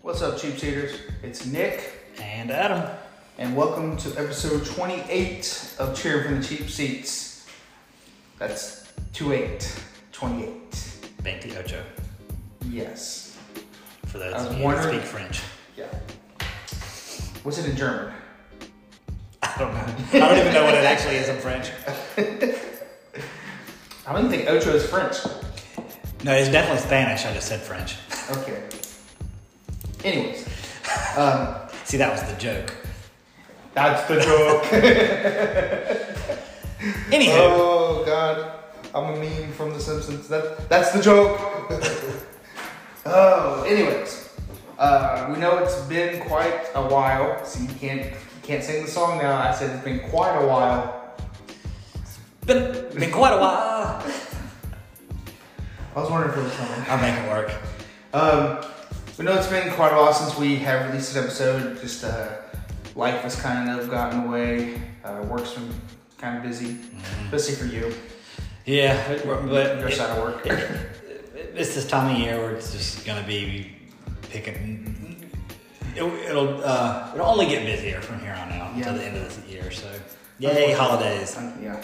What's up, Cheap Seaters? It's Nick. And Adam. And welcome to episode 28 of Cheering from the Cheap Seats. That's 28. 28. Yes. For those of you who speak French. Yeah. What's it in German? I don't know. I don't even know what it actually is in French. I don't even think ocho is French. No, it's definitely Spanish. I just said French. Okay. Anyways. See, that was the joke. That's the joke. Anywho. Oh, God. I'm a meme from The Simpsons. That's the joke. Anyways. We know it's been quite a while. So you can't sing the song now. I said it's been quite a while. Been quite a while. I was wondering if it was coming. I'll make it work. We know it's been quite a while since we have released an episode. Just life has kind of gotten away. Work's been kind of busy, especially for you. Yeah, but your side of work. It's this time of year where it's just gonna be picking. It'll only get busier from here on out until the end of this year. So, yay holidays! Yeah.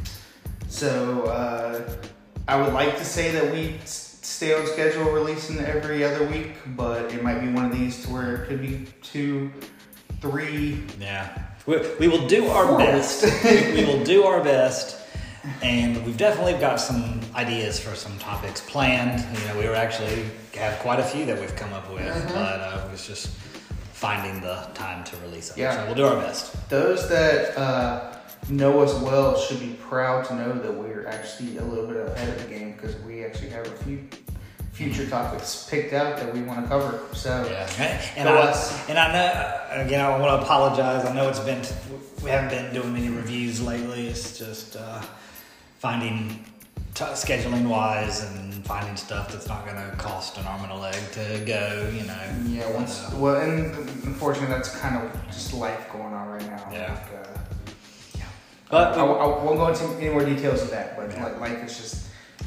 So I would like to say that we stay on schedule, releasing every other week, but it might be one of these to where it could be 2, 3. Yeah, we will do our 4 best. We will do our best, and we've definitely got some ideas for some topics planned. You know, we actually have quite a few that we've come up with, but it was just finding the time to release them. Yeah. So we'll do our best. Those that know us well should be proud to know that we're actually a little bit ahead of the game because we actually have a few future topics picked out that we want to cover. So and I know, again, I want to apologize. I know we haven't been doing many reviews lately. It's just finding scheduling wise and finding stuff that's not going to cost an arm and a leg to go. You know. Yeah. And unfortunately, that's kind of just life going on right now. Yeah. But I won't go into any more details of that. But life is just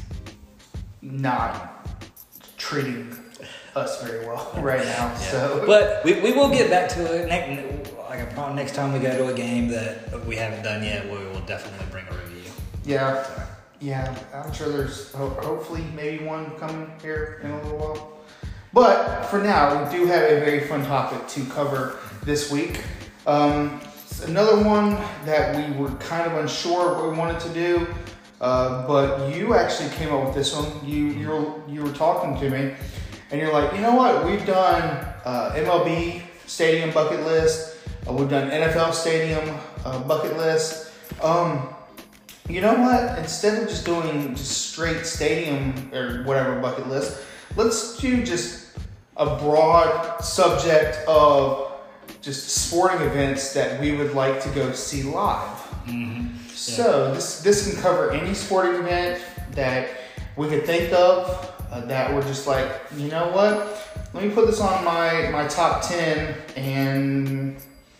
not treating us very well right now. Yeah. So, but we will get back to it. Next time we go to a game that we haven't done yet, we will definitely bring a review. Yeah. So. Yeah, I'm sure there's hopefully maybe one coming here in a little while. But for now, we do have a very fun topic to cover this week. Another one that we were kind of unsure what we wanted to do, but you actually came up with this one. You were talking to me, and you're like, you know what? We've done MLB stadium bucket list. We've done NFL stadium bucket list. You know what? Instead of just doing straight stadium or whatever bucket list, let's do just a broad subject of just sporting events that we would like to go see live. Mm-hmm. So this can cover any sporting event that we could think of that we're just like, you know what? Let me put this on my top 10, and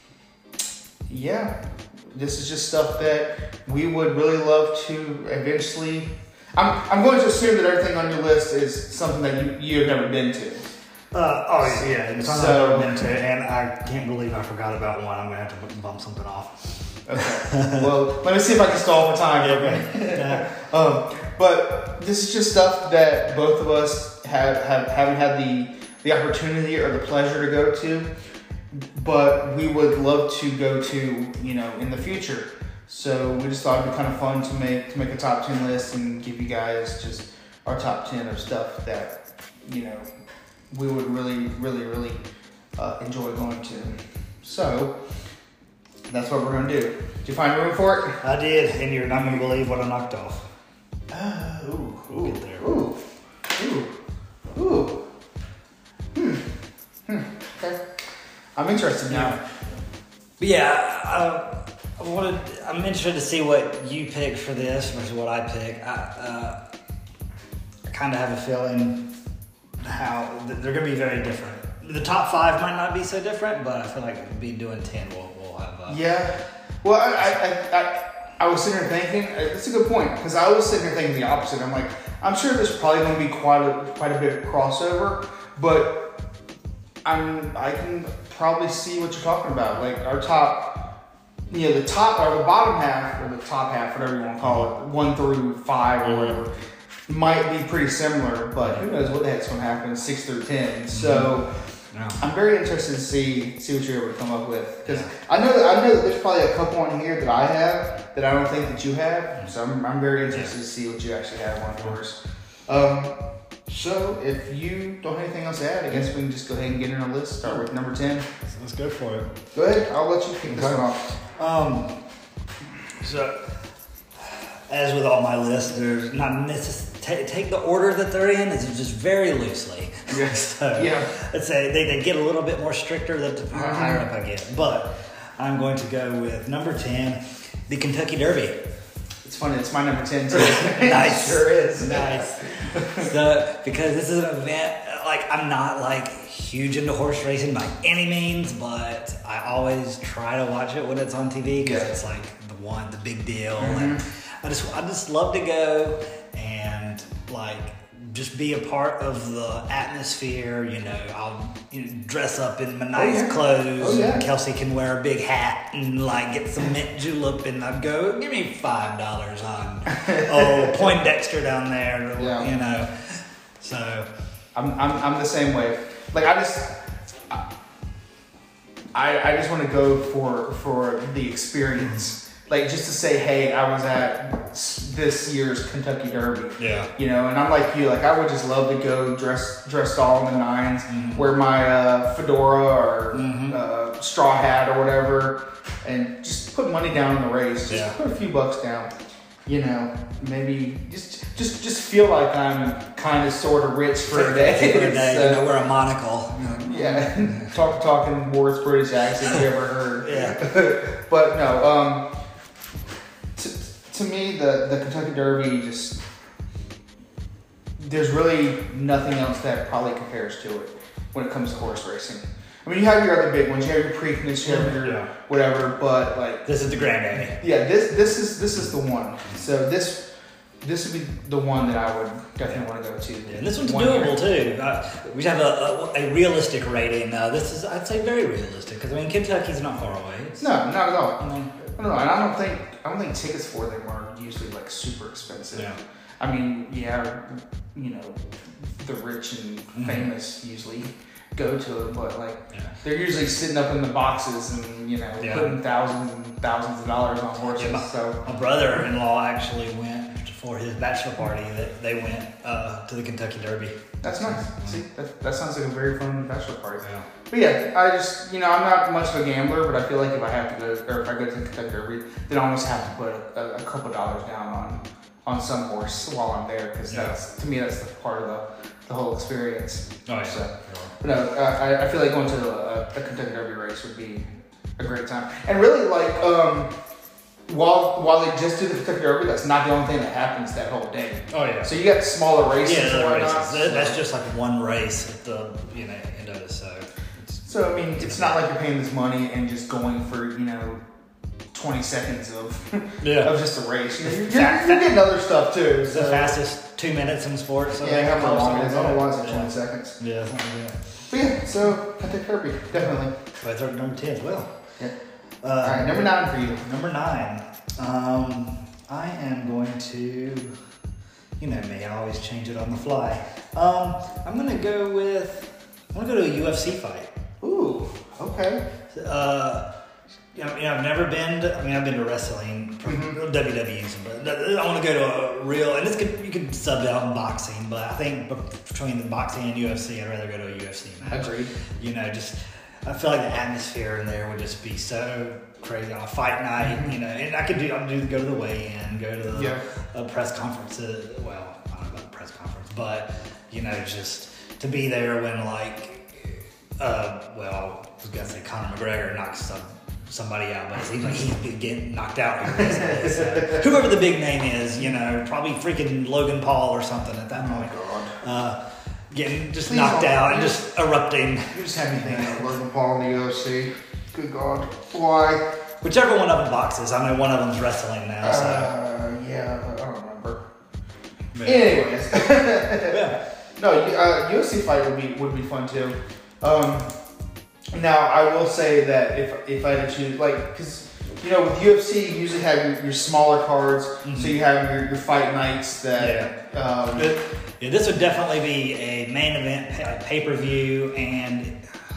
this is just stuff that we would really love to eventually. I'm going to assume that everything on your list is something that you have never been to. It's something I've never been to, and I can't believe I forgot about one. I'm going to have to bump something off. Okay. Well, let me see if I can stall for time. But this is just stuff that both of us haven't had the opportunity or the pleasure to go to, but we would love to go to, in the future. So we just thought it'd be kind of fun to make a top 10 list and give you guys just our top 10 of stuff that, we would really, really, really enjoy going to. So that's what we're going to do. Did you find room for it? I did, and you're not going to believe what I knocked off. We'll get there. Okay. I'm interested now. But yeah, I'm interested to see what you pick for this versus what I pick. I kind of have a feeling how they're going to be very different. The top 5 might not be so different, but I feel like doing 10, we'll have. Yeah. Well, I was sitting here thinking, that's a good point, because I was sitting here thinking the opposite. I'm like, I'm sure there's probably going to be quite a bit of crossover, but I can probably see what you're talking about. Like our top, the top or the bottom half or the top half, whatever you want to call it, 1 through 5 or whatever, might be pretty similar. But who knows what the heck's going to happen 6 through 10. So I'm very interested to see what you're able to come up with, because I know that there's probably a couple on here that I have that I don't think that you have. So I'm very interested to see what you actually have on yours. So if you don't have anything else to add, I guess we can just go ahead and get in our list. Start with number 10. Let's go for it. Go ahead. I'll let you kick this one off. So, as with all my lists, there's not take the order that they're in is just very loosely. Yes. So, I'd say they get a little bit more stricter the higher up I get. But I'm going to go with number 10, the Kentucky Derby. It's funny. It's my number 10 too. Nice. It sure is. Nice. So, because this is an event, like, I'm not like huge into horse racing by any means, but I always try to watch it when it's on TV because it's like the big deal. And I just love to go and like just be a part of the atmosphere. I'll dress up in my nice clothes. And Kelsey can wear a big hat and like get some mint julep, and I'd go, give me $5 on Poindexter down there. So I'm the same way. Like I just want to go for the experience. Like just to say, hey, I was at this year's Kentucky Derby. Yeah. And I'm like you. Like I would just love to go dressed all in the nines, wear my fedora or straw hat or whatever, and just put money down in the race. Just put a few bucks down. Maybe just feel like I'm kind of sort of rich for a day. So, wear a monocle. Yeah, talking worst British accent you ever heard. Yeah. But no, to me, the Kentucky Derby there's really nothing else that probably compares to it when it comes to horse racing. I mean, you have your other big ones. You have your Preakness, you have your whatever, but like this is the granddaddy. Yeah, this is the one. So this would be the one that I would definitely want to go to. Yeah, and this one's doable too. We have a realistic rating. This is, I'd say, very realistic because Kentucky's not far away. No, not at all. No, and I don't think tickets for them are usually like super expensive. Yeah. I mean, the rich and famous usually go to it, but they're usually sitting up in the boxes and putting thousands and thousands of dollars on horses. Yeah, my brother-in-law actually went for his bachelor party. They went to the Kentucky Derby. That's nice. See, that sounds like a very fun bachelor party. Yeah. But yeah, I just I'm not much of a gambler, but I feel like if I have to go, or if I go to the Kentucky Derby, then I almost have to put a couple dollars down on some horse while I'm there, because to me that's the part of the whole experience. Oh yeah. So, but no, I feel like going to a Kentucky Derby race would be a great time, and really while they just do the Kentucky Derby, that's not the only thing that happens that whole day. Oh yeah. So you got smaller races. Yeah, the races. That's just like one race at the end of it. So I mean, it's not like you're paying this money and just going for 20 seconds of just a race. You're getting other stuff too. So. The fastest 2 minutes in sports. So how long it is. I don't know why it's like 20 seconds. Yeah, something like that. But yeah, so Kentucky Derby, definitely. But it's number 10 as well. Yeah. All right, number 9 for you. Number 9. I am going to, me, I always change it on the fly. I'm going to go to a UFC fight. Ooh, okay. I've never been to, I've been to wrestling, WWE's, but I want to go to a real, and you could sub out in boxing, but I think between the boxing and UFC, I'd rather go to a UFC match. Agreed. I feel like the atmosphere in there would just be so crazy on a fight night, and I could go to the weigh-in, go to the press conferences. Well, I don't know about the press conference, but just to be there when I was gonna say Conor McGregor knocks somebody out, but it seems like he's been getting knocked out here recently. So whoever the big name is, probably freaking Logan Paul or something at that point. God. Getting just knocked out and just erupting. You just had me thinking of Logan Paul in the UFC. Good God. Why? Whichever one of them boxes. I know one of them's wrestling now. I don't remember. Anyways. No, UFC fight would be fun too. Now I will say that if I had to choose, like, because with UFC you usually have your smaller cards, so you have your fight nights that. Yeah, this would definitely be a main event, pay-per-view, and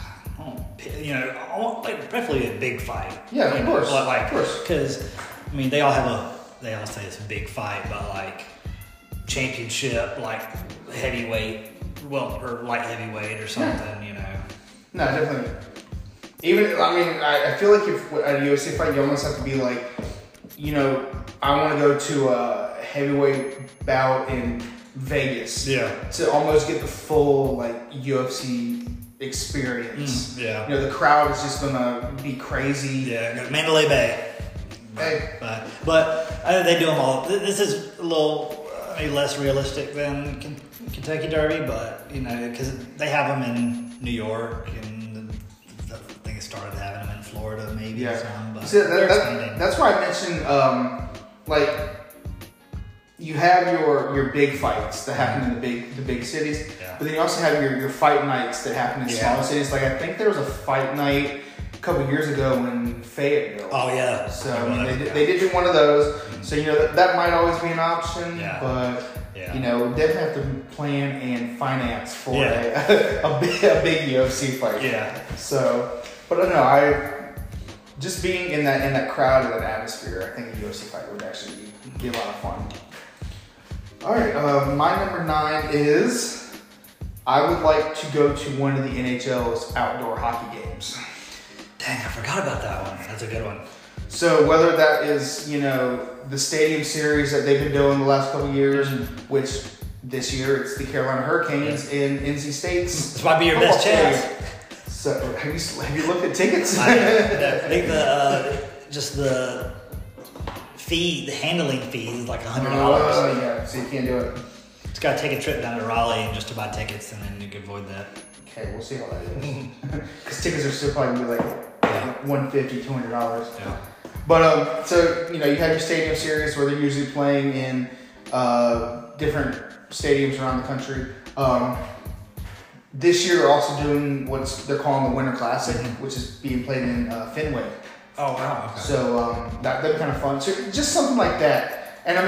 like preferably a big fight. Yeah, of course. Like, of course. Because they all say it's a big fight, but like championship, like heavyweight, or light heavyweight or something, No, definitely. I feel like if at a UFC fight, you almost have to be like, I want to go to a heavyweight bout in Vegas. To almost get the full like UFC experience. The crowd is just gonna be crazy. Mandalay Bay. Hey. But they do them all. This is a little less realistic than Kentucky Derby, but because they have them in New York, and I think it started having them in Florida, maybe. Some, but that's why I mentioned like you have your big fights that happen in the big cities, but then you also have your fight nights that happen in smaller cities. Like I think there was a fight night a couple years ago in Fayetteville. Oh yeah. So they did do one of those. So that might always be an option, but definitely have to plan and finance for a big UFC fight. So, but I just being in that crowd and that atmosphere, I think a UFC fight would actually be a lot of fun. All right, my number 9 is I would like to go to one of the NHL's outdoor hockey games. Dang, I forgot about that one. That's a good one. So whether that is, the Stadium Series that they've been doing the last couple of years, which this year it's the Carolina Hurricanes in NC State's. This might be your best chance. So have you looked at tickets? I think the fee, the handling fee is like $100. So you can't do it. Just gotta take a trip down to Raleigh and just to buy tickets, and then you can avoid that. Okay, we'll see how that is. Because tickets are still probably gonna be like $150, $200. Yeah. But so you have your Stadium Series where they're usually playing in different stadiums around the country. This year they're also doing what they're calling the Winter Classic, which is being played in Fenway. Oh wow! Okay. So that'd be kind of fun. So just something like that. And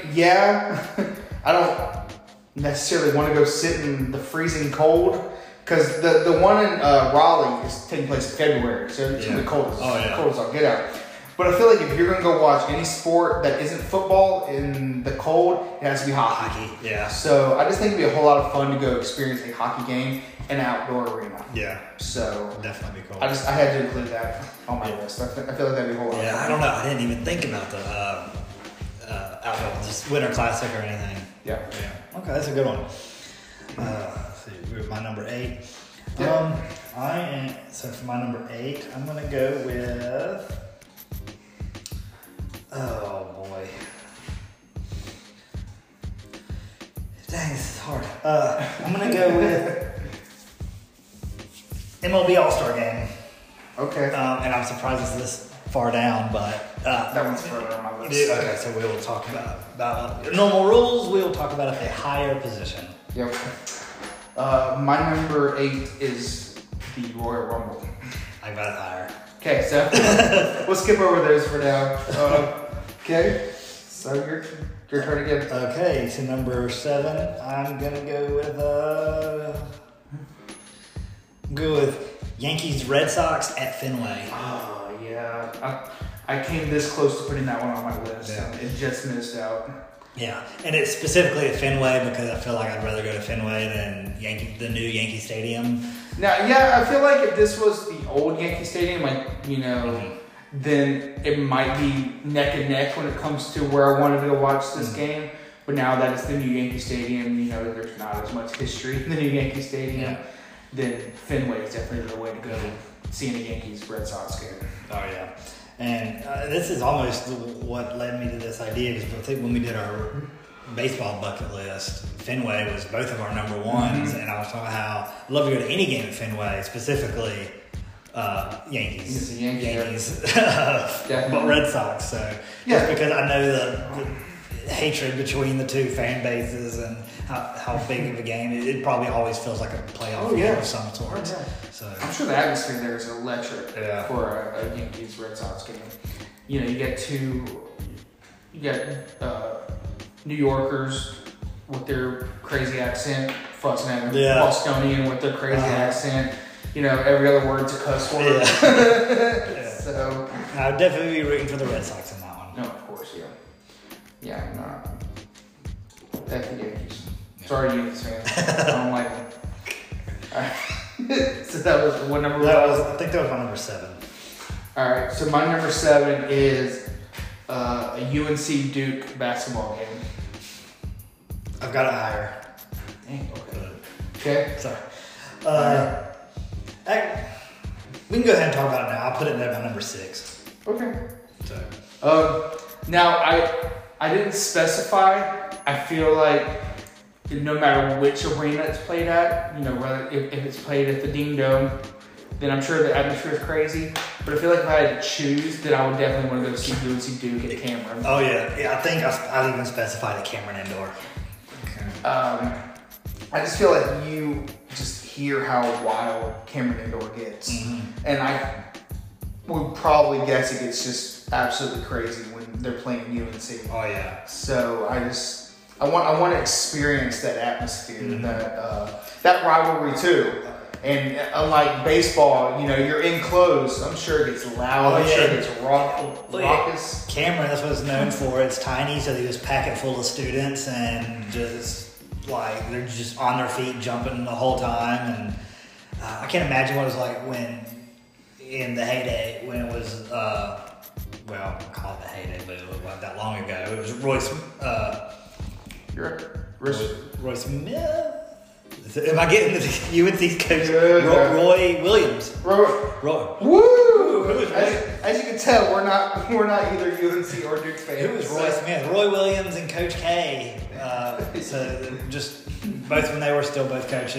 I don't necessarily want to go sit in the freezing cold. Because the one in Raleigh is taking place in February, so it's going to be cold as all get out. But I feel like if you're going to go watch any sport that isn't football in the cold, it has to be hockey. Yeah. So I just think it'd be a whole lot of fun to go experience a hockey game in an outdoor arena. Yeah. So definitely be cool. I had to include that on my list. I feel like that'd be a whole lot of fun. I don't know. I didn't even think about the outdoor, just Winter Classic or anything. Yeah. Okay, that's a good one. My number 8. So for my number 8, I'm gonna go with. Oh boy! Dang, this is hard. I'm gonna go with MLB All-Star Game. Okay. And I'm surprised it's this far down, but that one's further on my list. Okay, so we will talk about normal rules. We will talk about a higher position. Yep. My number 8 is the Royal Rumble. I got it higher. Okay, so we'll skip over those for now. Okay, so your turn again. Okay, so number 7, I'm gonna go with Yankees Red Sox at Fenway. Oh yeah, I came this close to putting that one on my list, and it just missed out. Yeah, and it's specifically at Fenway because I feel like I'd rather go to Fenway than the new Yankee Stadium. Now, I feel like if this was the old Yankee Stadium, then it might be neck and neck when it comes to where I wanted to go watch this game. But now that it's the new Yankee Stadium, there's not as much history in the new Yankee Stadium. Yeah. Then Fenway is definitely the way to go seeing a Yankees Red Sox game. Oh yeah. And this is almost what led me to this idea, because I think when we did our baseball bucket list, Fenway was both of our number ones, and I was talking how I'd love to go to any game at Fenway, specifically Yankees. Yankees, but Red Sox. So just because I know hatred between the two fan bases and how big of a game. It probably always feels like a playoff game of some sort. Oh, yeah. So I'm sure the atmosphere there is electric Yeah. for a Yankees Red Sox game. You know, you get New Yorkers with their crazy accent fussing at Bostonian with their crazy accent. You know, every other word's a cuss word. Yeah. So I would definitely be rooting for the Red Sox in that one. no, of course, yeah. Yeah, I'm not. F the Yankees. Sorry, Yankees fans. I don't like them. Alright. So that was what number was? I think that was my number 7. Alright, so my number 7 is a UNC Duke basketball game. I've got it higher. Dang, okay. Sorry. We can go ahead and talk about it now. I'll put it there by number 6. Okay. So. Now I didn't specify. I feel like no matter which arena it's played at, you know, whether if it's played at the Dean Dome, then I'm sure the atmosphere is crazy. But I feel like if I had to choose, then I would definitely want to go see UNC Duke at Cameron. Oh yeah. I think I even specified at Cameron Indoor. Okay. I just feel like you just hear how wild Cameron Indoor gets, and I would probably guess it gets just absolutely crazy when they're playing UNC. Oh yeah. So I want to experience that atmosphere, that rivalry too. And unlike baseball, you know, you're enclosed. I'm sure it gets loud. I'm sure it gets raucous. Cameron, that's what it's known for. It's tiny, so they just pack it full of students and just like they're just on their feet jumping the whole time. And I can't imagine what it was like when in the heyday when it was well, I call it the heyday, but it wasn't that long ago. It was Royce Smith. Am I getting the UNC's coach? Roy Williams. Roy. Woo! As you can tell, we're not either UNC or Duke fans. Who was Roy Smith? Roy Williams and Coach K. So just both when they were still both coaching,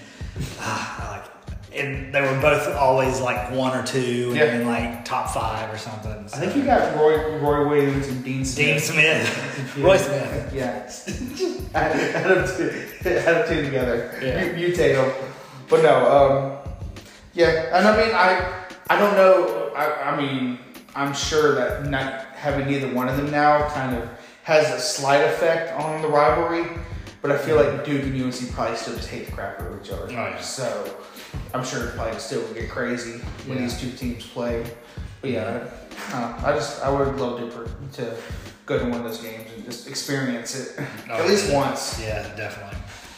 and they were both always like 1 or 2, and like top 5 or something. So. I think you got Roy Williams and Dean Smith. Dean Smith. Roy Smith. Yeah. Add them two together. Yeah. Mutate them. But no, yeah. And I mean, I don't know. I mean, I'm sure that not having either one of them now kind of has a slight effect on the rivalry. But I feel like Duke and UNC probably still just hate the crap out of each other. Oh, yeah. So I'm sure it probably still will get crazy when these two teams play. But yeah, I would love to go to one of those games and just experience it at least once. Yeah, definitely.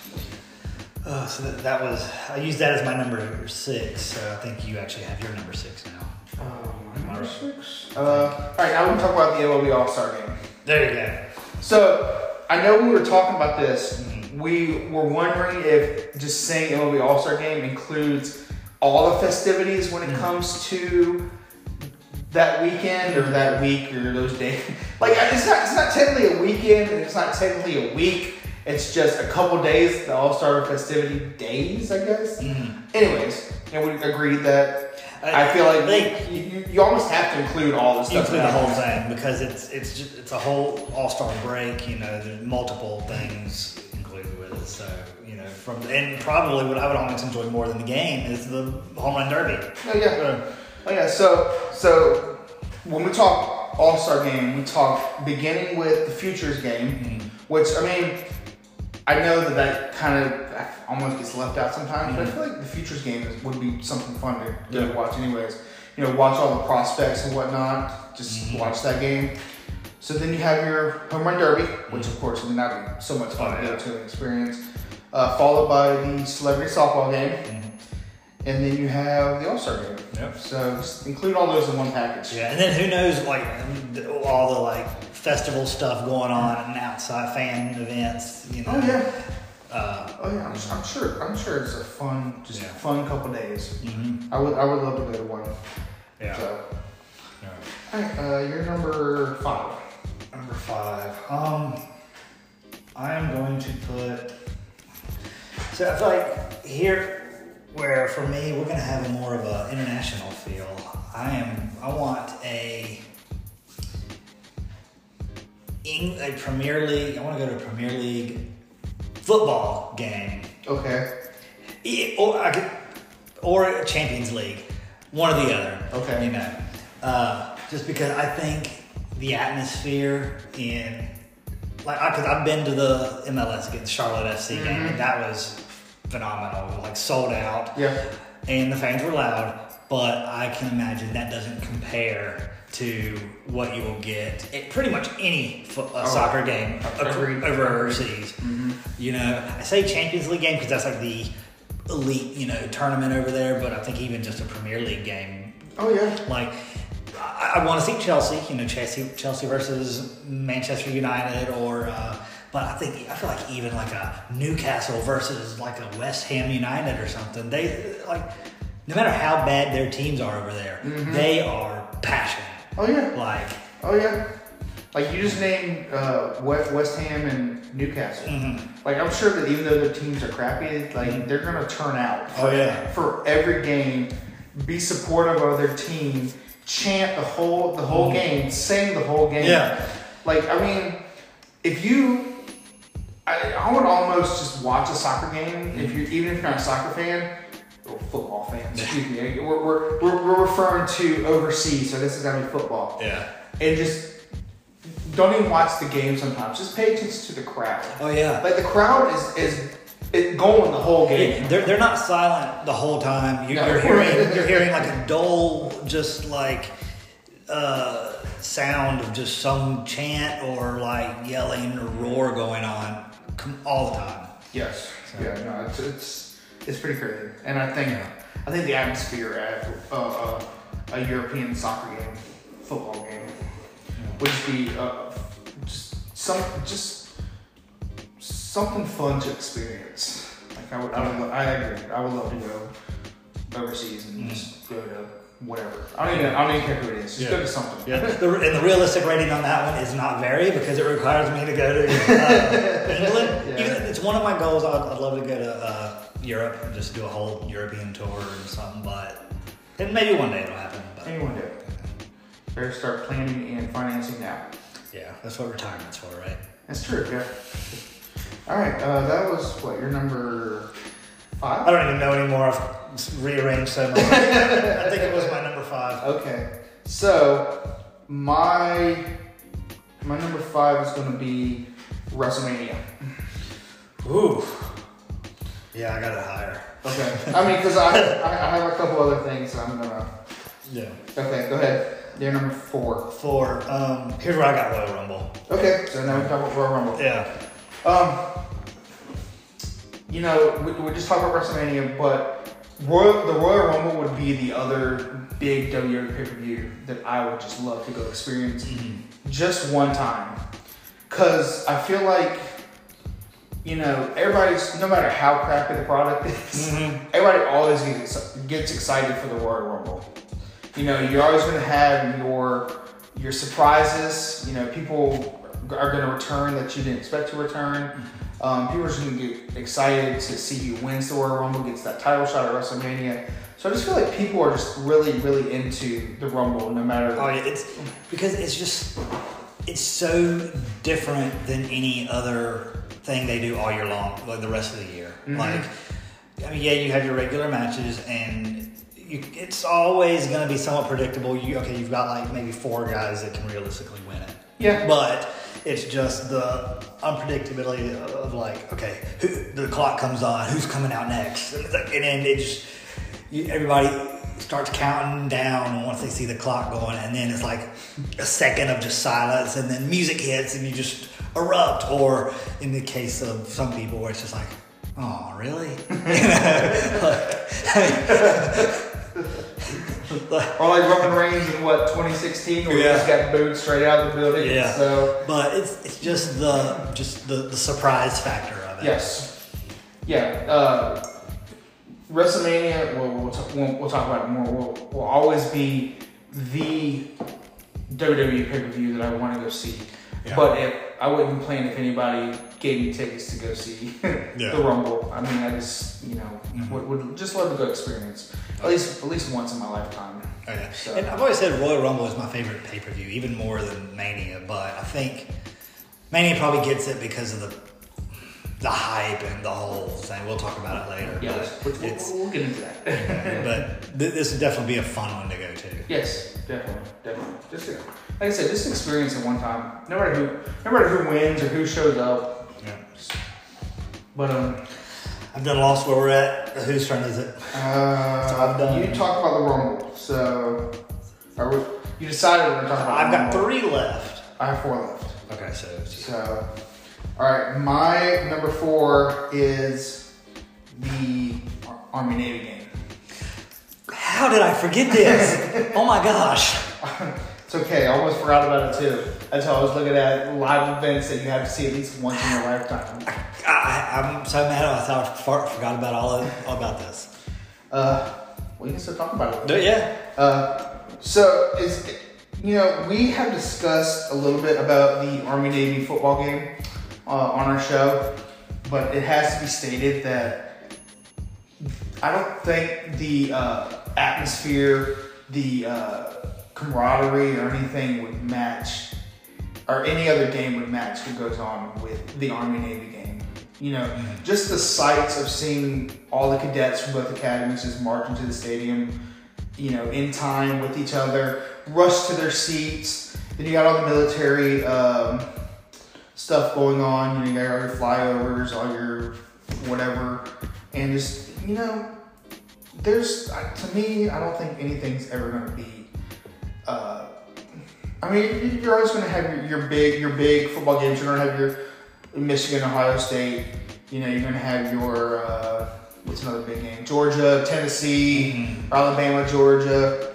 So that was, I used that as my number 6. So I think you actually have your number 6 now. Number 6. All right, now we can talk about the MLB All-Star Game. There you go. So I know we were talking about this. We were wondering if just saying MLB All-Star Game includes all the festivities when it comes to that weekend or that week or those days. Like it's not technically a weekend and it's not technically a week. It's just a couple days, the All-Star festivity days, I guess. Anyways, and we agreed that I feel like you almost have to include all the stuff. Include the whole thing because it's a whole All-Star break. You know, there's multiple things included with it. So you know, and probably what I would almost enjoy more than the game is the home run derby. Oh yeah. So when we talk All-Star Game, we talk beginning with the Futures Game, which I mean, I know that kind of almost gets left out sometimes, but I feel like the Futures Game would be something fun to watch anyways. You know, watch all the prospects and whatnot. Just watch that game. So then you have your home run derby, which of course, I mean, that'd be so much fun to go to and experience. Followed by the celebrity softball game. And then you have the All-Star Game. Yep. So just include all those in one package. Yeah, and then who knows, like, all the, like, festival stuff going on and outside fan events, you know. Oh, yeah. I'm sure it's a fun, fun couple days. I would love to go to one. Yeah. So. All right, you're number 5. Number 5. I am going to put, so I feel like here, where for me, we're going to have a more of an international feel. I want a a Premier League. I want to go to a Premier League football game. Okay. Or a Champions League, one or the other. Okay. You know, just because I think the atmosphere in, because I've been to the MLS against Charlotte FC game, and that was phenomenal. Like sold out. Yeah. And the fans were loud, but I can imagine that doesn't compare to what you will get at pretty much any soccer game overseas. Mm-hmm. You know, I say Champions League game because that's like the elite, you know, tournament over there, but I think even just a Premier League game. Oh yeah. Like, I want to see Chelsea, you know, Chelsea versus Manchester United, or but I feel like even like a Newcastle versus like a West Ham United or something. They like, no matter how bad their teams are over there, they are passionate. Oh yeah. Like. Oh yeah. Like you just named West Ham and Newcastle. Mm-hmm. Like I'm sure that even though their teams are crappy, like they're gonna turn out. For every game, be supportive of their team, chant the whole game, sing the whole game. Yeah. Like I mean, if you. I would almost just watch a soccer game even if you're not a soccer fan or football fan. Excuse me. We're referring to overseas, so this is gonna be football. Yeah. And just don't even watch the game sometimes. Just pay attention to the crowd. Oh yeah. Like the crowd is going the whole game. They're not silent the whole time. You're hearing like a dull, just like sound of just some chant or like yelling or roar going on all the time. Yes. So. Yeah. No. It's pretty crazy, and I think the atmosphere at a European soccer game, football game, would just be just something fun to experience. Like I agree. I would love to go overseas and just go to whatever. I don't even care who it is. Just go to something. Yeah. And the realistic rating on that one is not very, because it requires me to go to England. Yeah. Even it's one of my goals. I'd love to go to Europe and just do a whole European tour or something. But and maybe one day it'll happen. But maybe one day. Better start planning and financing now. Yeah, that's what retirement's for, right? That's true. Yeah. All right. That was what, your number 5? I don't even know anymore. I've rearranged so much. I think it was my number 5. Okay. So my number 5 is going to be WrestleMania. Ooh. Yeah, I got it higher. Okay. I mean, because I have a couple other things I'm gonna. Yeah. Okay. Go ahead. You're number 4. 4. Here's where I got Royal Rumble. Okay. So now we talk about Royal Rumble. Yeah. You know, we just talked about WrestleMania, but the Royal Rumble would be the other big WWE pay-per-view that I would just love to go experience just one time. Because I feel like, you know, everybody's, no matter how crappy the product is, everybody always gets excited for the Royal Rumble. You know, you're always going to have your surprises. You know, people are going to return that you didn't expect to return. People are just going to get excited to see who wins the Royal Rumble, gets that title shot at WrestleMania. So I just feel like people are just really, really into the Rumble, no matter. Oh yeah, it's because it's so different than any other thing they do all year long, like the rest of the year. Like, I mean, yeah, you have your regular matches, and it's always going to be somewhat predictable. You've got like maybe 4 guys that can realistically win it. Yeah, but it's just the unpredictability of like, okay, the clock comes on, who's coming out next, and then it just everybody starts counting down once they see the clock going, and then it's like a second of just silence, and then music hits, and you just erupt. Or in the case of some people, where it's just like, oh, really? Or like Roman Reigns in 2016, where he just got booed straight out of the building. Yeah. So, but it's just the surprise factor of it. Yes. Yeah. WrestleMania. We'll talk about it more. Will always be the WWE pay-per-view that I want to go see. Yeah. But I wouldn't complain if anybody gave me tickets to go see the Rumble. I mean, I just would just love to go experience at least once in my lifetime. Oh, yeah. So. And I've always said Royal Rumble is my favorite pay-per-view, even more than Mania. But I think Manny probably gets it because of the hype and the whole thing. We'll talk about it later. Yeah, we'll get into that. But this would definitely be a fun one to go to. Yes, definitely. Just like I said, just experience it one time. No matter who wins or who shows up. Yeah. But I've done lost where we're at. Whose turn is it? I've done. You talk about the Rumble. So, you decided we're gonna talk about. I've got 3 left. I have 4 left. Okay, So, all right. My number 4 is the Army Navy game. How did I forget this? Oh my gosh. It's okay. I almost forgot about it too. That's how I was looking at live events that you have to see at least once in your lifetime. I'm so mad at myself. I forgot about all about this. We can still talk about it. Yeah. So we have discussed a little bit about the Army Navy football game on our show, but it has to be stated that I don't think the atmosphere, the camaraderie, or anything would match, or any other game would match what goes on with the Army Navy game. Just the sights of seeing all the cadets from both academies just march into the stadium, in time with each other, rush to their seats. Then you got all the military stuff going on. You got all your flyovers, all your whatever, and just there's to me, I don't think anything's ever going to be. You're always going to have your big football games. You're going to have your Michigan, Ohio State. You're going to have your what's another big game? Georgia, Tennessee, Alabama, Georgia.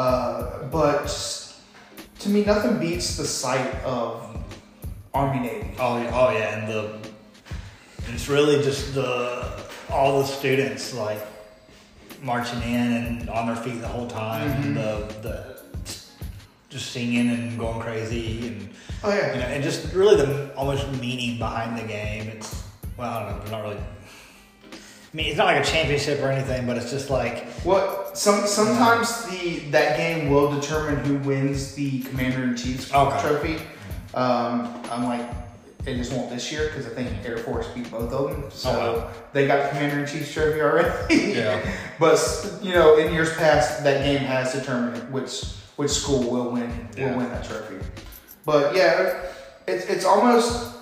But to me, nothing beats the sight of Army Navy. Oh yeah, and it's really just all the students like marching in and on their feet the whole time, and the just singing and going crazy, and and just really the almost meaning behind the game. It's I don't know, but not really. It's not like a championship or anything, but it's just like sometimes that game will determine who wins the Commander-in-Chief's trophy. Unlike it just won't this year because I think Air Force beat both of them, so they got the Commander-in-Chief's trophy already. Yeah. But in years past, that game has determined which school will win that trophy. But yeah, it's almost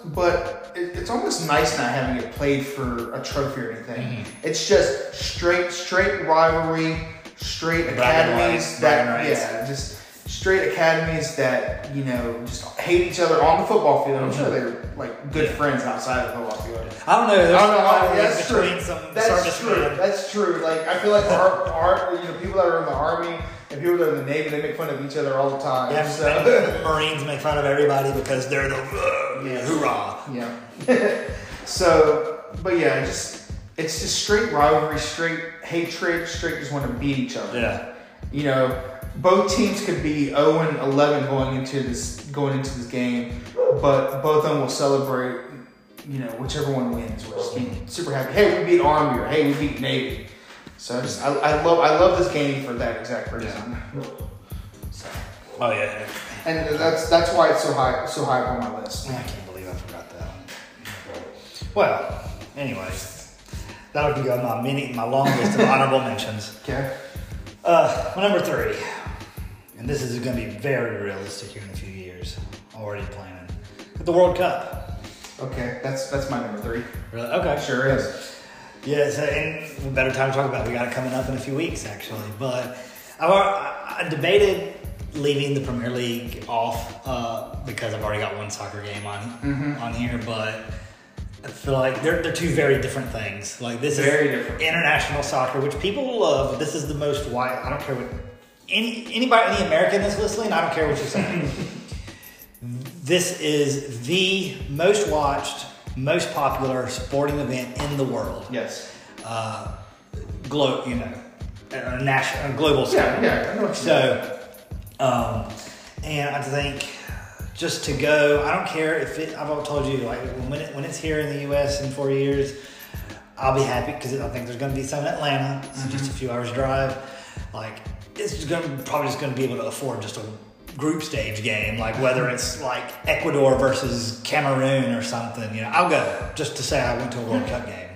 nice not having it played for a trophy or anything. It's just straight rivalry, straight academies just straight academies that just hate each other on the football field. I'm sure they're like good friends outside of the football field. I don't know. That's true. That's true. Like I feel like our people that are in the Army and people that are in the Navy, they make fun of each other all the time. Yeah, so. Marines make fun of everybody because they're the hoorah. Yeah. So, but yeah, it's just straight rivalry, straight hatred, straight just want to beat each other. Yeah. Both teams could be 0-11 going into this game, but both of them will celebrate, whichever one wins. We'll just be super happy. Hey, we beat Army, or hey, we beat Navy. So I love this game for that exact reason. Yeah. So. Oh yeah. And that's why it's so high up on my list. I can't believe I forgot that one. Well, anyways, that would be on my long list of honorable mentions. Okay. My number 3, and this is going to be very realistic here in a few years. Already planning the World Cup. Okay, that's my number 3. Really? Okay. Sure is. Yeah, and better time to talk about it. We got it coming up in a few weeks, actually. But I debated leaving the Premier League off because I've already got one soccer game on here, but I feel like they're two very different things. Like this very is different. International soccer, which people love. This is the most white. I don't care what any American that's listening. I don't care what you're saying. This is the most watched, most popular sporting event in the world. Yes. Global scale. Yeah. I know what you mean. So, and I think just to go, I don't care if I've told you, like when it's here in the U.S. in 4 years, I'll be happy because I think there's going to be some in Atlanta. It's just a few hours drive. Like it's probably just going to be able to afford just a group stage game, like whether it's like Ecuador versus Cameroon or something, you know, I'll go just to say I went to a World Cup game.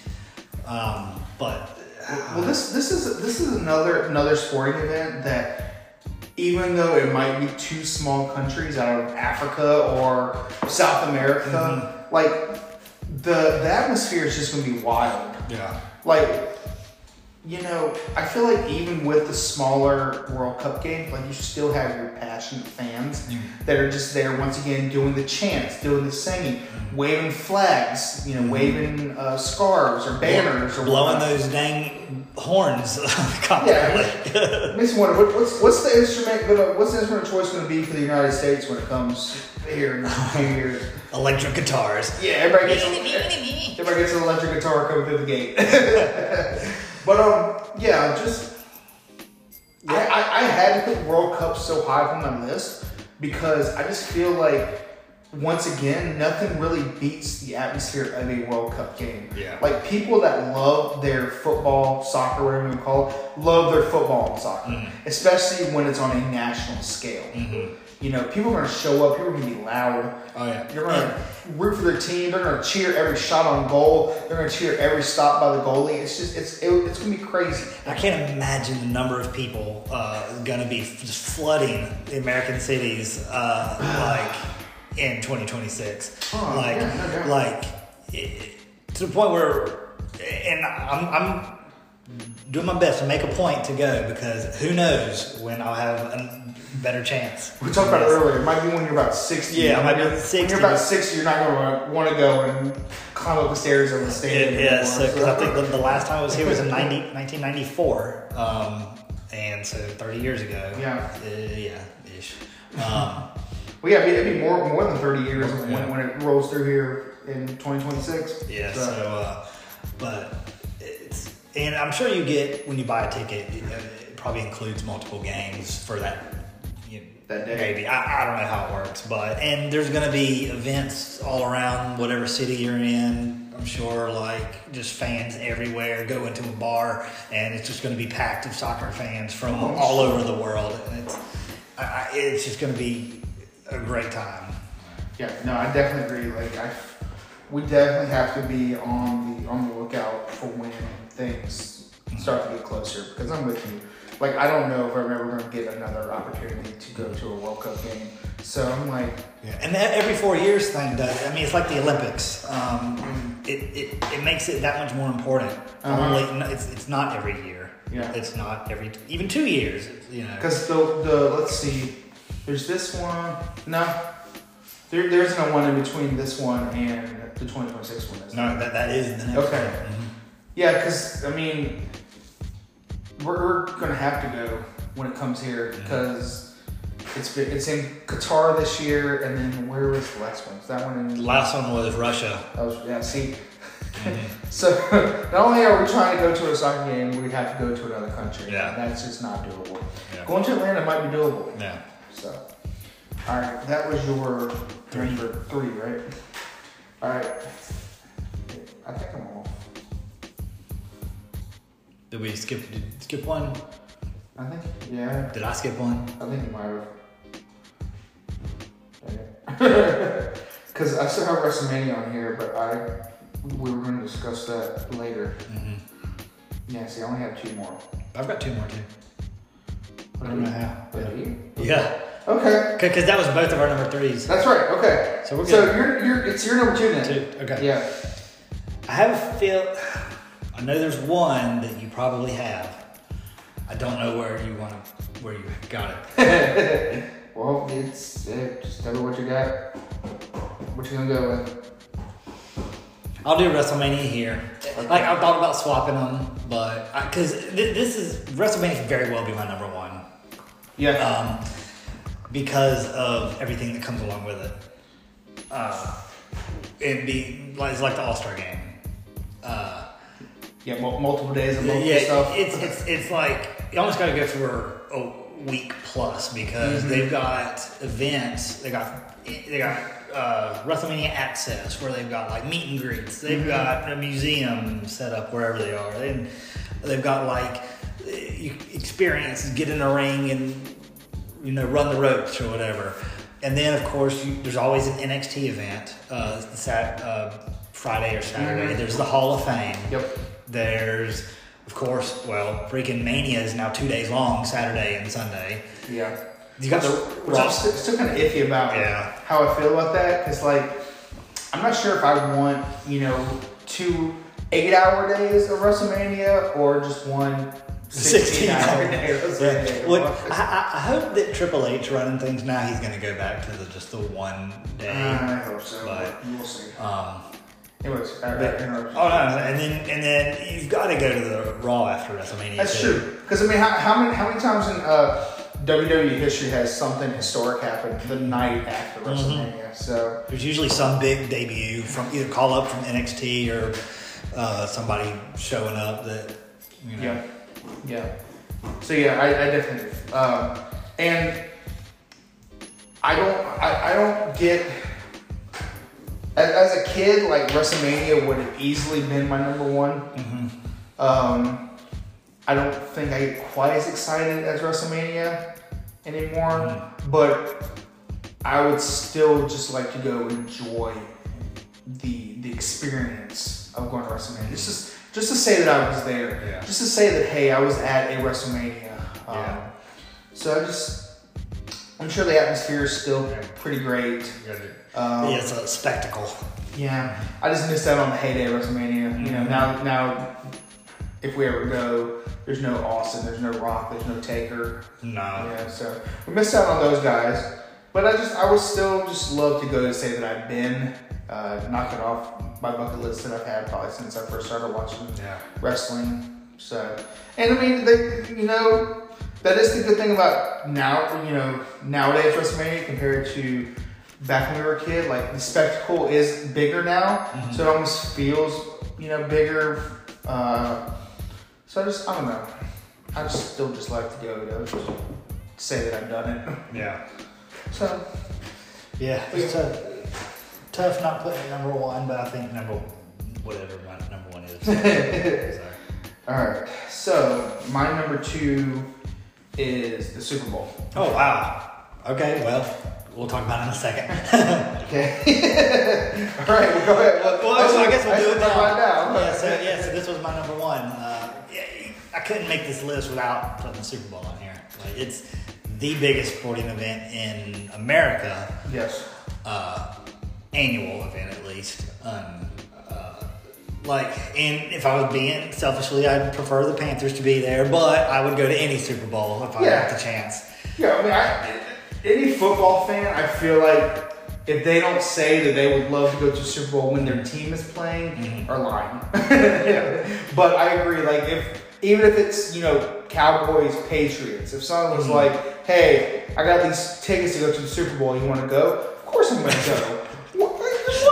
Well, this is another sporting event that, even though it might be two small countries out of Africa or South America, like the atmosphere is just gonna be wild. Yeah. Like, you know, I feel like even with the smaller World Cup games, like you still have your passionate fans that are just there once again doing the chants, doing the singing, waving flags, you know, waving scarves or banners or blowing whatnot. those dang horns. Yeah. Makes me wonder what's the instrument? What's the instrument of choice going to be for the United States when it comes here in a few years? Electric guitars. Yeah, everybody gets an electric guitar coming through the gate. But yeah, I had to put World Cup so high on my list because I just feel like, once again, nothing really beats the atmosphere of a World Cup game. Yeah. Like, people that love their football, soccer, whatever you call it, love their football and soccer, especially when it's on a national scale. You know, people are going to show up. People are going to be loud. Oh, yeah. They're going to root for their team. They're going to cheer every shot on goal. They're going to cheer every stop by the goalie. It's just, it's going to be crazy. I can't imagine the number of people going to be just flooding the American cities like in 2026. To the point where, and I'm doing my best to make a point to go, because who knows when I'll have a better chance. We talked about it earlier. It might be when you're about 60. Yeah, I might be 60. When you're about 60, you're not going to want to go and climb up the stairs of the stadium. Yes, because I think the last time I was here was in 1994, and so 30 years ago. Yeah. Ish. Well, yeah, it'd be more than 30 years when it rolls through here in 2026. Yeah, but it's, and I'm sure you get, when you buy a ticket, it probably includes multiple games for that. That day. Maybe. I don't know how it works, and there's going to be events all around whatever city you're in. I'm sure, like, just fans everywhere go into a bar, and it's just going to be packed of soccer fans from all over the world, and it's just going to be a great time. Yeah, no, I definitely agree. Like, we definitely have to be on the lookout for when things start to get closer, because I'm with you. Like, I don't know if I'm ever going to get another opportunity to go to a World Cup game. So I'm like... Yeah. And that every 4 years thing does. I mean, it's like the Olympics. It makes it that much more important. It's not every year. Yeah. It's not even 2 years, you know. Because let's see, there's this one. No. There isn't a one in between this one and the 2026 one. No, that is the next one. Mm-hmm. Yeah, because, I mean... We're gonna have to go when it comes here, because it's in Qatar this year, and then where was the last one? Is that one in? The last one was Russia. See. So not only are we trying to go to a soccer game, we have to go to another country. Yeah. That's just not doable. Yeah. Going to Atlanta might be doable. Yeah. So, all right, that was your three, right? All right. I think I'm off. Did we skip one? I think, yeah. Did I skip one? I think you might have. Because I still have WrestleMania on here, but we were going to discuss that later. Yeah, see, I only have 2 more. I've got 2 more too. I don't know how. Yeah. Okay. Because that was both of our number 3s. That's right. Okay. So we're good. So it's your number 2 then. 2. Okay. Yeah. I have a feel. I know there's one that you probably have. I don't know where you got it. Well, just tell me what you got. What you gonna go with? I'll do WrestleMania here. Okay. Like, I thought about swapping them, but because WrestleMania can very well be my number 1. Yeah. Because of everything that comes along with it. It's like the All-Star game. Yeah, multiple days of multiple stuff. It's like you almost got to go for a week plus, because they've got events. They got WrestleMania Access, where they've got like meet and greets. They've got a museum set up wherever they are. They've got like you experience, get in a ring and run the ropes or whatever. And then, of course, there's always an NXT event, Friday or Saturday. Mm-hmm. There's the Hall of Fame. Yep. There's, of course, freaking Mania is now 2 days long, Saturday and Sunday. Yeah. You got which I'm still kind of iffy about how I feel about that, because I'm not sure if I want 2 8-hour days of WrestleMania or just one 16-hour day of WrestleMania. Well, I hope that Triple H running things now, he's going to go back to just the 1 day. I hope so, but we'll see. Anyways, and then you've got to go to the Raw after WrestleMania. That's true, because how many times in WWE history has something historic happen the night after WrestleMania? So there's usually some big debut from either call up from NXT or somebody showing up that Yeah. So I definitely and I don't get. As a kid, WrestleMania would have easily been my number one. Mm-hmm. I don't think I get quite as excited as WrestleMania anymore, but I would still just like to go enjoy the experience of going to WrestleMania. Just to say that I was there. Just to say that, hey, I was at a WrestleMania. So I'm sure the atmosphere is still pretty great. It's a spectacle. Yeah, I just missed out on the heyday of WrestleMania. Mm-hmm. Now, if we ever go, there's no Austin, there's no Rock, there's no Taker. No. Yeah, so we missed out on those guys. But I would still just love to go to say that I've been, knock it off my bucket list that I've had probably since I first started watching wrestling. So, and I mean, that is the good thing about nowadays WrestleMania compared to back when we were a kid. The spectacle is bigger now, so it almost feels bigger. So I don't know. I just still just like to go to just say that I've done it. Yeah. So. Yeah, it's tough not putting it number one, but I think whatever my number one is. So. All right. So my number 2 is the Super Bowl. Oh wow. Okay. Well, we'll talk about it in a second. Okay. All right. Well, go ahead. Well, I guess we'll do it now. Right now. So this was my number 1. I couldn't make this list without putting the Super Bowl on here. It's the biggest sporting event in America. Yes. Annual event at least. And if I was being selfishly, I'd prefer the Panthers to be there, but I would go to any Super Bowl if I got the chance. Yeah, I mean, any football fan, I feel like if they don't say that they would love to go to Super Bowl when their team is playing, are lying. But I agree. Even if it's Cowboys, Patriots, if someone was like, "Hey, I got these tickets to go to the Super Bowl. You want to go?" Of course I'm going to go. What?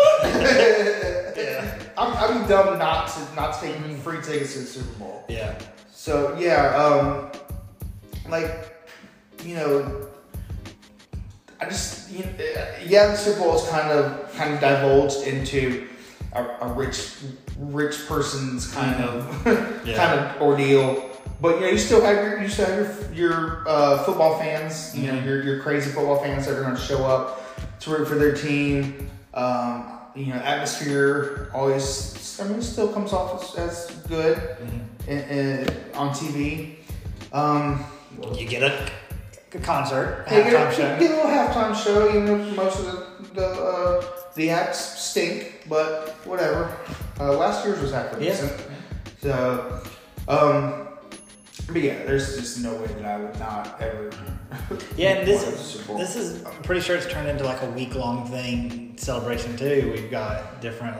I'd be dumb not to take free tickets to the Super Bowl. Yeah. So I just the Super Bowl is kind of divulged into a rich person's kind of ordeal. But you still have your football fans, your crazy football fans that are going to show up to root for their team. Atmosphere always, still comes off as good on TV. You get a concert, halftime show. You get a little halftime show, even if most of the acts stink, but whatever. Last year's was half decent. So, but there's just no way that I would not ever. And this is, I'm pretty sure it's turned into a week-long thing, celebration too. We've got different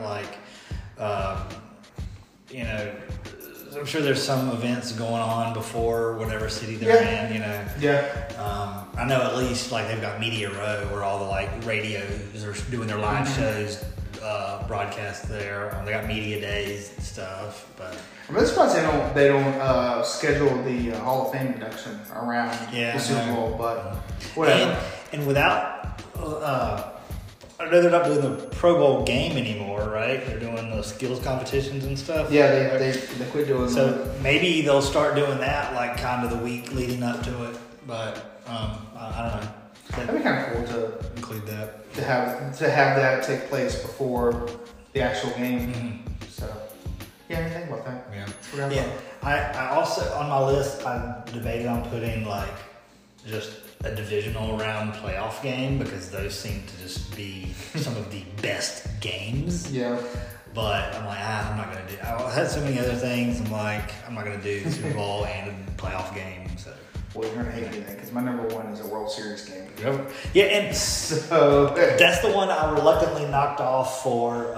I'm sure there's some events going on before whatever city they're in, I know at least they've got Media Row where all the radios are doing their live shows, broadcast there. They got media days and stuff, but I'm surprised they don't schedule the Hall of Fame induction around the Super Bowl, but whatever. And without, I know they're not doing the Pro Bowl game anymore, right? They're doing the skills competitions and stuff. Yeah, they quit doing that. So maybe they'll start doing that kind of the week leading up to it but I don't know. That'd be kind of cool to Include that. to have that take place before the actual game. Mm-hmm. So, yeah, anything about that? Yeah. Yeah. I also, on my list, I debated on putting like just a divisional round playoff game because those seem to just be some of the best games. Yeah. But I'm like, I'm not going to do. I had so many other things. I'm like, I'm not going to do the Super Bowl and a playoff game. So. Well, you're gonna hate me then, because my number one is a World Series game. Yep. Yeah, and so that's the one I reluctantly knocked off for.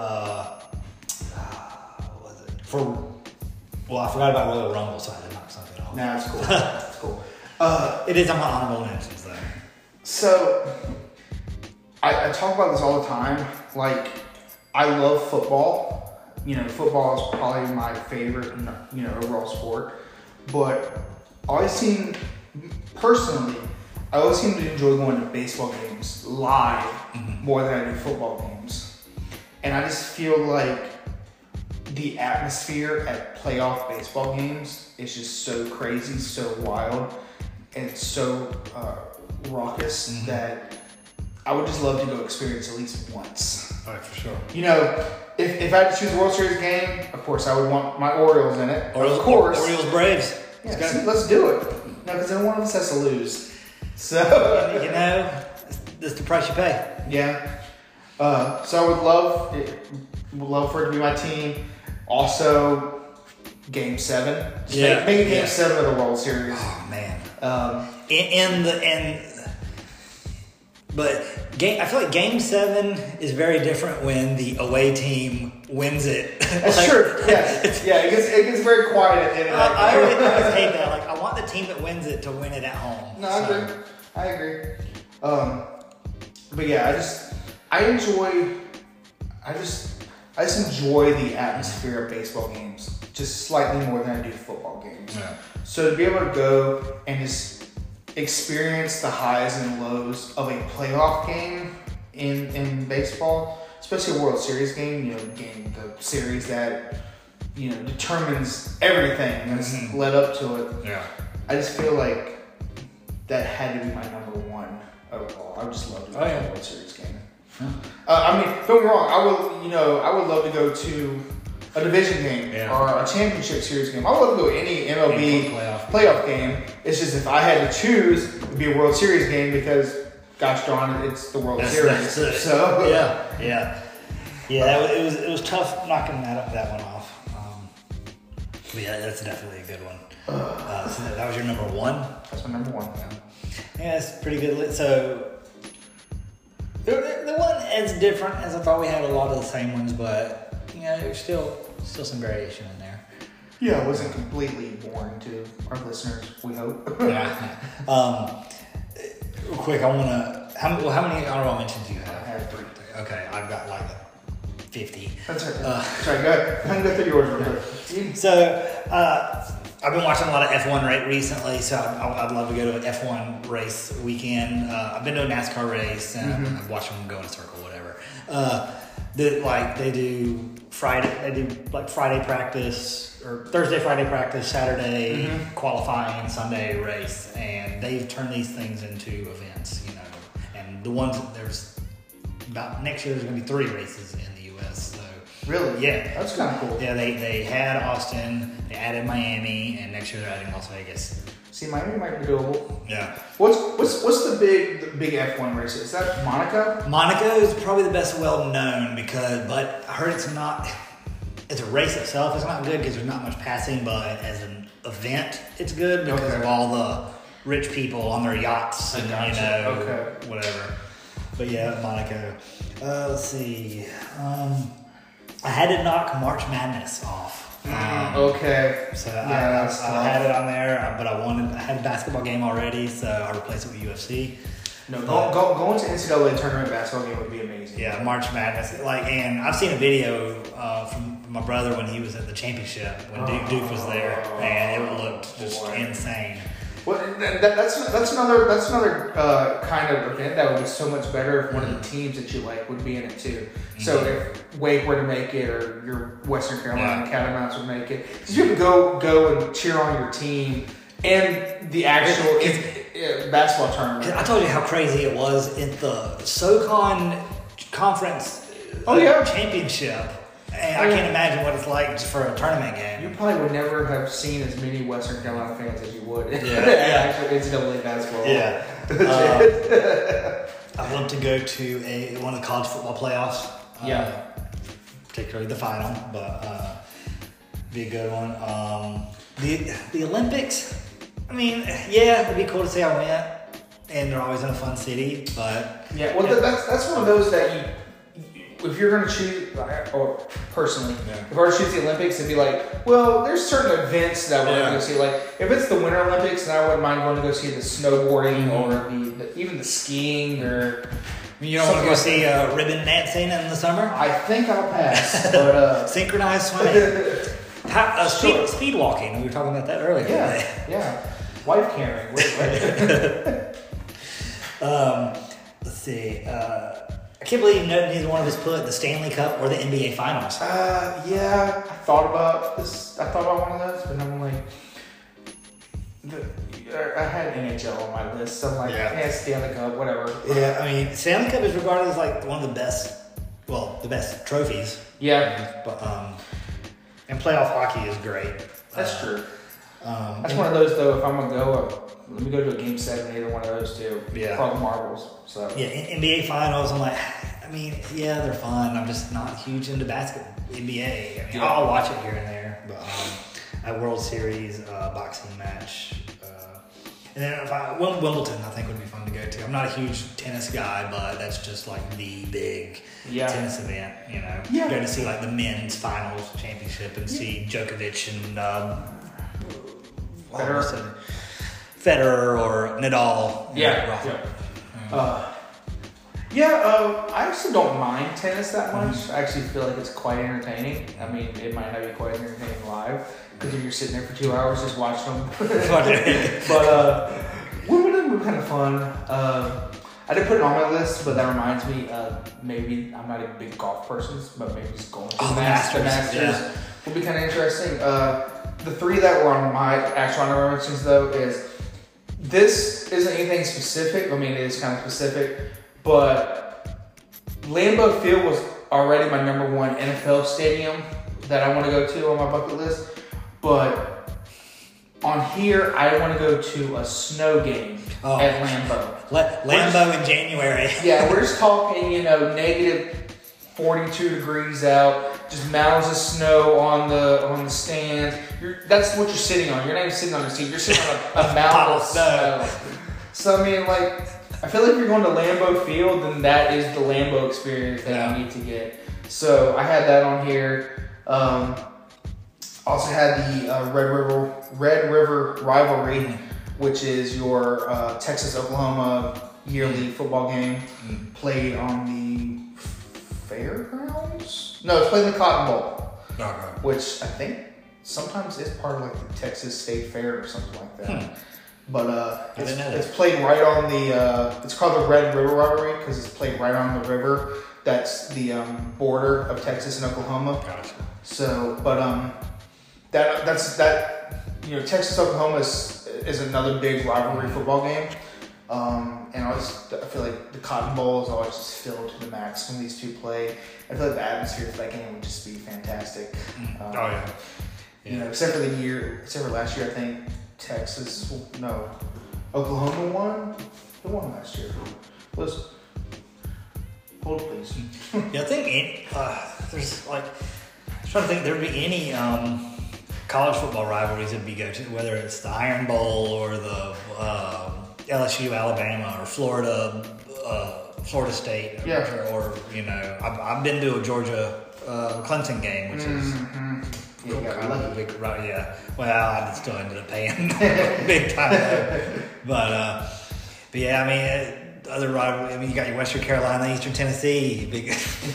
What was it? Well, I forgot about Royal Rumble, so I had to knock something off. Nah, it's cool. It's cool. It is on my honorable mentions though. So I talk about this all the time. Like, I love football. You know, football is probably my favorite, overall sport. But I always seem to enjoy going to baseball games live more than I do football games. And I just feel like the atmosphere at playoff baseball games is just so crazy, so wild, and it's so raucous that I would just love to go experience at least once. All right, for sure. You know, if I had to choose a World Series game, of course I would want my Orioles in it. Of course. Orioles Braves. Yeah, let's do it. No, because then one of us has to lose. So that's the price you pay. Yeah. So I would love for it to be my team. Also, Game 7. Make it Game 7 of the World Series. Oh man. But I feel like Game 7 is very different when the away team wins it. That's true. Yeah. It gets very quiet. I always hate that. Like, I want the team that wins it to win it at home. No, I agree. But yeah, I just enjoy the atmosphere of baseball games just slightly more than I do football games. Yeah. So to be able to go and just experience the highs and lows of a playoff game in baseball, especially a World Series game, the series that determines everything that's led up to it. Yeah. I just feel like that had to be my number one overall. I would just love to go to a World Series game. Don't get me wrong. I would love to go to a division game or a championship series game. I would love to go to any MLB playoff game. It's just if I had to choose, it'd be a World Series game because, gosh darn it, it's the World Series. So it was tough knocking that one off. But yeah, that's definitely a good one. So that was your number one. That's my number one. Yeah, it's pretty good. So the one as different as I thought. We had a lot of the same ones, but there's still some variation in there. Yeah, it wasn't completely boring to our listeners, we hope. Yeah. Real quick, I want to. How many honorable mentions do you have? I have 3. Okay, I've got like 50. That's right. Sorry, go ahead. I can go through yours real quick. So, I've been watching a lot of F1 race recently, so I'd love to go to an F1 race weekend. I've been to a NASCAR race, and I've watched them go in a circle, whatever. They do Friday practice, or Thursday, Friday practice, Saturday qualifying, Sunday race, and they've turned these things into events, and the ones there's about next year there's going to be 3 races in the U.S. So really, yeah, that's kind of cool. Yeah, they had Austin, they added Miami, and next year they're adding Las Vegas. See, Miami might be doable. Yeah. What's the big F1 race? Is that Monaco? Monaco is probably the best well known but I heard it's not. As a race itself, it's not good because there's not much passing, but as an event, it's good because of all the rich people on their yachts and whatever. But yeah, Monaco. Let's see. I had to knock March Madness off. So I had it on there, but I had a basketball game already, so I replaced it with UFC. No, going to NCAA tournament basketball game would be amazing. Yeah, March Madness. And I've seen a video from my brother when he was at the championship when Duke was there, and it looked just insane. Well, that's another kind of event that would be so much better if one of the teams that you like would be in it too. So if Wake were to make it, or your Western Carolina Catamounts would make it, because you can go and cheer on your team and the actual. basketball tournament. I told you how crazy it was in the SoCon conference championship. And I can't imagine what it's like just for a tournament game. You probably would never have seen as many Western Carolina fans as you would at actual NCAA basketball. Yeah. I'd love to go to one of the college football playoffs. Particularly the final, but be a good one. The Olympics, I mean, it'd be cool to see I went, and they're always in a fun city, but... Yeah, well, that's one of those that if you're going to choose, or personally, if I were to choose the Olympics, it'd be like, well, there's certain events that we're going to go see. Like, if it's the Winter Olympics, then I wouldn't mind going to go see the snowboarding or even the skiing or... You don't want to go see ribbon dancing in the summer? I think I'll pass, but... Synchronized swimming. Speed walking. We were talking about that earlier today. Yeah. Wife carrying. Let's see. I can't believe neither one of us put the Stanley Cup or the NBA Finals. I thought about this. I thought about one of those, but I'm like, I had NHL on my list, so I'm like, Stanley Cup, whatever. Yeah, I mean, Stanley Cup is regarded as like one of the best trophies. Yeah. But and playoff hockey is great. That's true. That's one of those though. If I'm gonna go, let me go to a game 7, either one of those two. Yeah. For all the marbles. So. Yeah, NBA Finals. I'm like, I mean, they're fun. I'm just not huge into NBA. I mean, I'll watch it here and there, but at World Series, boxing match, and then Wimbledon, I think would be fun to go to. I'm not a huge tennis guy, but that's just like the big tennis event, you know. Yeah. Go to see like the men's finals championship and see Djokovic and Federer or Nadal. I actually don't mind tennis that much. I actually feel like it's quite entertaining. I mean, it might not be quite entertaining live because if you're sitting there for 2 hours just watching them. But Wimbledon would be kind of fun. I didn't put it on my list, but that reminds me, maybe I'm not a big golf person, but maybe just going to the Masters would be kind of interesting. The three that were on my actual honorable mentions, though, is this isn't anything specific. I mean, it is kind of specific, but Lambeau Field was already my number one NFL stadium that I want to go to on my bucket list. But on here, I want to go to a snow game at Lambeau. Lambeau in January. Yeah, we're just talking, negative 42 degrees out, just mounds of snow on the stands. That's what you're sitting on. You're not even sitting on a seat. You're sitting on a mound of snow. So, I mean, I feel like if you're going to Lambeau Field, then that is the Lambeau experience that you need to get. So, I had that on here. Also had the Red River Rivalry, which is your Texas-Oklahoma yearly football game played on the Fairgrounds? No, it's played in the Cotton Bowl, which I think sometimes is part of the Texas State Fair or something like that. But it's played right on the. It's called the Red River Rivalry because it's played right on the river. That's the border of Texas and Oklahoma. Gotcha. So, but that's Texas Oklahoma is another big rivalry football game. And I feel like the Cotton Bowl is always just filled to the max when these two play. I feel like the atmosphere for that game would just be fantastic. Except for last year, I think Oklahoma won. Who won last year? Hold please. I think there's I was trying to think if there would be any college football rivalries that we go to, whether it's the Iron Bowl or the LSU Alabama or Florida State or I've been to a Georgia Clemson game, which is well, I still ended up paying big time though. But yeah, I mean other rivalry. I mean you got your Western Carolina, Eastern Tennessee, big.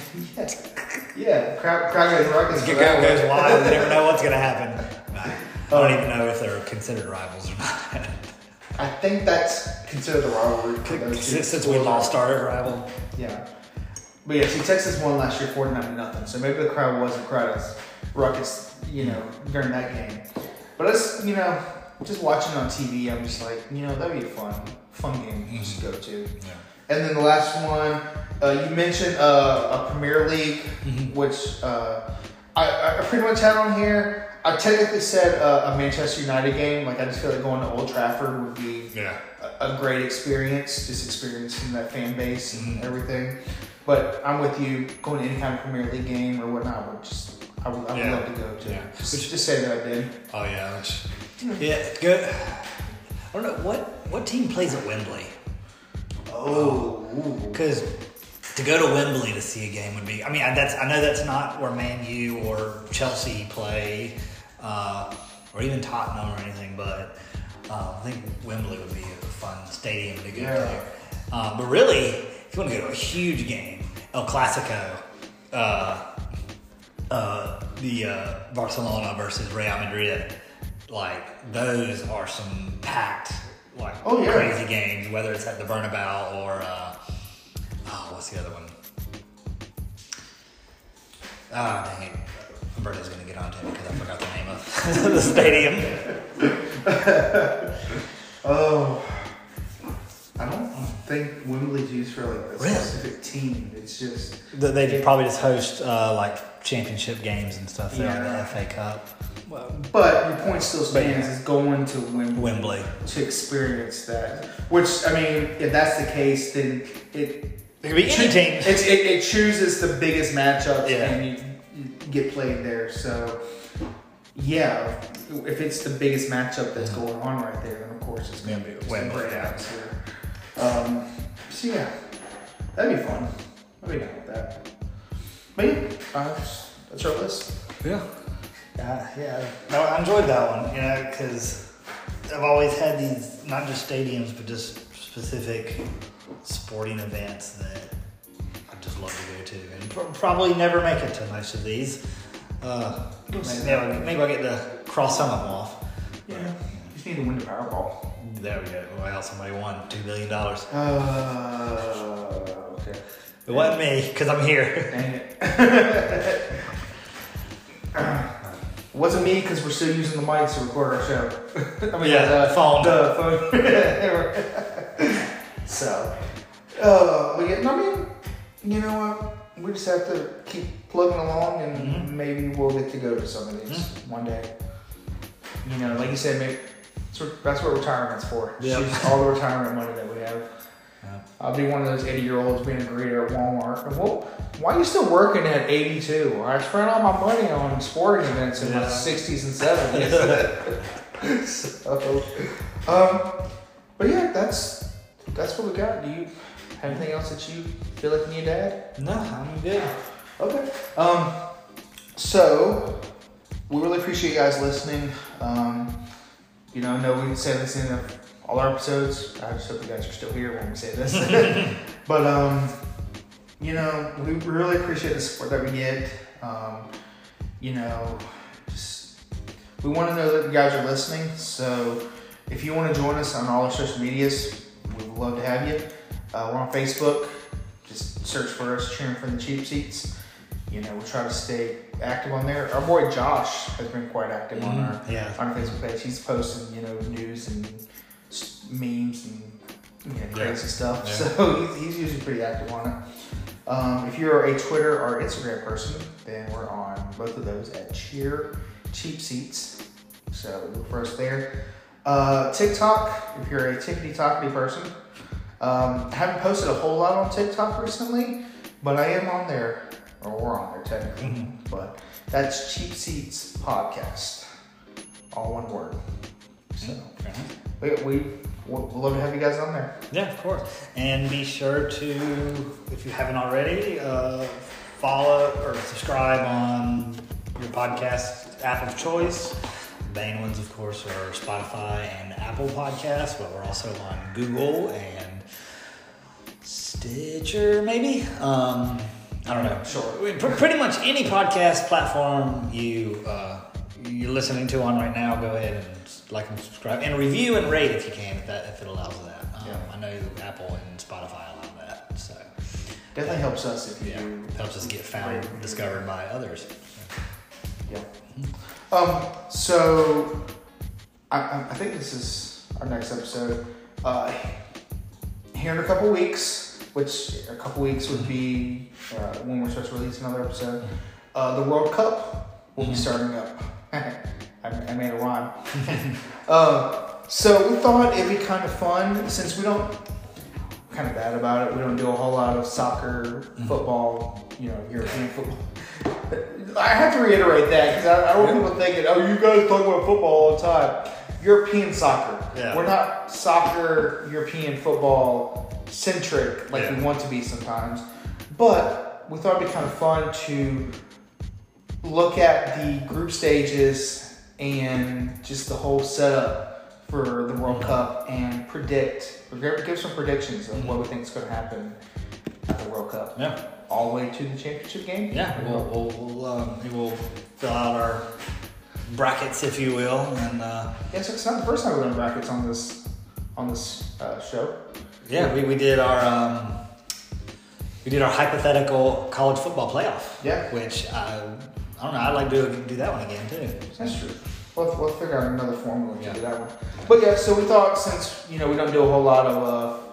Crowd goes ruckus. Goes wild. You never know what's gonna happen. I don't even know if they're considered rivals or not. I think that's considered a rivalry. Since we lost our rival. Yeah. But see, Texas won last year 49-0, so maybe the crowd wasn't quite as ruckus, during that game. But it's, just watching it on TV, I'm just like, that'd be a fun game to just go to. Yeah. And then the last one, you mentioned a Premier League, which I pretty much had on here. I technically said a Manchester United game. Like, I just feel like going to Old Trafford would be a great experience, just experiencing that fan base and everything. But I'm with you. Going to any kind of Premier League game or whatnot I would love to go to. Yeah. Just say that I did. Oh yeah, good. I don't know what team plays at Wembley. Oh, because to go to Wembley to see a game would be. I mean, I know that's not where Man U or Chelsea play, or even Tottenham or anything. But I think Wembley would be a fun stadium to go to. But really, if you want to go to a huge game, El Clasico, the Barcelona versus Real Madrid, like those are some packed, crazy games. Whether it's at the Bernabeu or what's the other one? Dang it. Roberto's going to get onto it because I forgot the name of the stadium. I don't think Wembley's used for a specific team. It's just they probably just host championship games and stuff there, the FA Cup. But your point still stands is going to Wembley to experience that. Which, I mean, if that's the case, then it could be any team. It chooses the biggest matchups and you get played there. So, if it's the biggest matchup that's going on right there, then of course it's going to be a great atmosphere. That'd be fun. I'd be down with that. But that's our list. Yeah. No, I enjoyed that one, because I've always had these, not just stadiums, but just specific sporting events that I just love to go to, and probably never make it to most of these. Maybe I'll get to cross some of them off. Yeah. You just need to win the Powerball. There we go. Well, somebody won $2 billion. Okay. It wasn't me, because I'm here. Dang it. It wasn't me because we're still using the mics to record our show. The phone. The phone. So, you know what? We just have to keep plugging along, and maybe we'll get to go to some of these one day. Like you said, maybe that's what retirement's for. Yep. Use all the retirement money that we have. Yep. I'll be one of those 80-year-olds being a greeter at Walmart. Well, why are you still working at 82? I spent all my money on sporting events in my 60s and 70s. So, but yeah, that's what we got. Do you have anything else that you feel like you need to add? No, I'm good. Okay. So we really appreciate you guys listening. I know we say this in all our episodes. I just hope you guys are still here when we say this. But we really appreciate the support that we get. We want to know that you guys are listening. So if you want to join us on all our social medias, we would love to have you. We're on Facebook. Just search for us, Cheering from the Cheap Seats. We'll try to stay active on there. Our boy Josh has been quite active on our Facebook page. He's posting, news and memes and crazy stuff. Yeah. So he's usually pretty active on it. If you're a Twitter or Instagram person, then we're on both of those at Cheer Cheap Seats. So look for us there. TikTok, if you're a tickety-tockety person. I haven't posted a whole lot on TikTok recently, but I am on there. Or we're on there technically. But that's Cheap Seats Podcast. All one word. So we'd love to have you guys on there. Yeah, of course. And be sure to, if you haven't already, follow or subscribe on your podcast app of choice. The main ones, of course, are Spotify and Apple Podcasts, but we're also on Google and Stitcher, maybe. I don't know. Sure. Pretty much any podcast platform you're listening to on right now, go ahead and like and subscribe and review and rate if you can, if it allows that. I know Apple and Spotify allow that, so definitely helps us if you do. Helps us get found, discovered by others. Yeah. So I think this is our next episode. Here in a couple weeks, which a couple weeks would be when we're supposed to release another episode, the World Cup will be starting up. I made a rhyme. So we thought it'd be kind of fun since we don't. Kind of bad about it. We don't do a whole lot of soccer, football, European football. I have to reiterate that because I don't want people thinking, oh, you guys talk about football all the time. European soccer. Yeah. We're not soccer, European football centric like we want to be sometimes. But we thought it'd be kind of fun to look at the group stages and just the whole setup for the World Cup and give some predictions of what we think is going to happen at the World Cup. Yeah. All the way to the championship game. Yeah, we'll fill out our brackets, if you will, and so it's not the first time we've done brackets on this show. Yeah, we did our hypothetical college football playoff. Yeah. Which I don't know. I'd like to do that one again too. That's true. We'll figure out another formula to do that one. But yeah, so we thought since we don't do a whole lot of